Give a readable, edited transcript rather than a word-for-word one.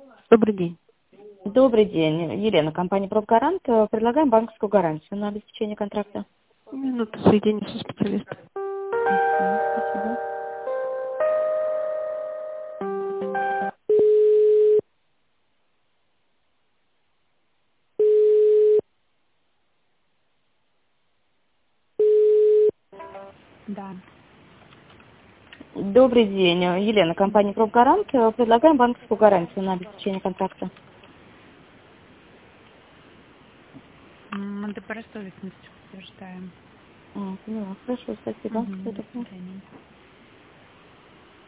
Добрый день. Добрый день. Елена, компания «Профгарант». Предлагаем банковскую гарантию на обеспечение контракта. Минуту соединения со специалистом. Спасибо. Да. Добрый день. Елена, компания «Профгарант». Предлагаем банковскую гарантию на обеспечение контракта. Мы добросовестность подтверждаем. Поняла. Хорошо, спасибо. Угу, Всего до доброго. свидания.